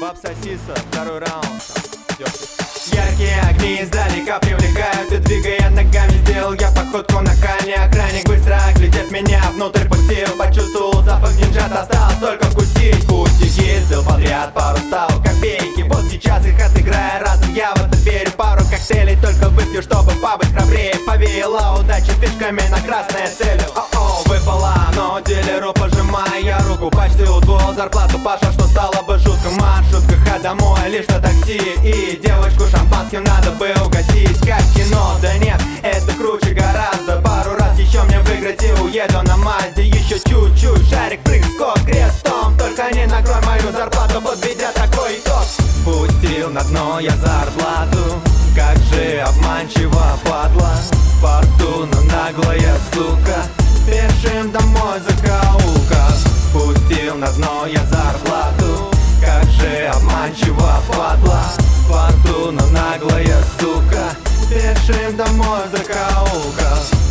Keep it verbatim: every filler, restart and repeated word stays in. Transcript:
Баб Сосиса, второй раунд. Яркие огни издалека привлекают, и двигая ногами сделал я походку на кальне. Охранник быстро оглядев меня внутрь пустил, почувствовал запах деньжат, осталось только вкусить. Пустяки, сделал подряд пару ставок копейки. Вот сейчас их отыграя разом, я в это верю. Пару коктейлей только выпью, чтобы побыть храбрее. Повеяла удача фишками на красное целью. О-о, выпала, но дилеру пожимая я руку. Почти удвоил зарплату, Паша, что стало бы жутко. Маршрутка, ходь домой лишь на такси, и девочку шампанским надо бы угостить. Как кино, да нет, это круче гораздо. Пару раз еще мне выиграть и уеду на Мазде. Еще чуть-чуть, шарик, прыг, скок, крестом. Только не накрой мою зарплату, подведя такой итог. Пустил на дно я зарплату, как же обманчиво падла. Фортуна наглая сука, спешим домой закоулка. Пустил на дно я зарплату, как же обманчиво падла. Фортуна наглая сука, спешим домой закоулка.